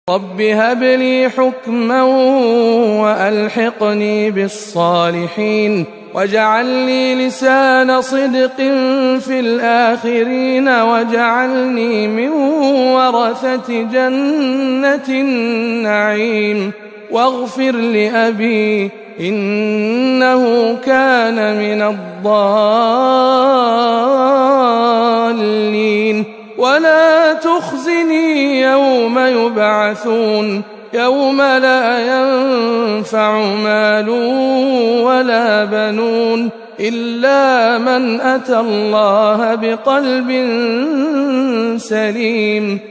رب هب لي حكما وألحقني بالصالحين واجعل لي لسان صدق في الآخرين واجعلني من ورثة جنة النعيم واغفر لأبي إنه كان من الضالين ولا تخزني يوم يبعثون يوم لا ينفع مال ولا بنون إلا من أتى الله بقلب سليم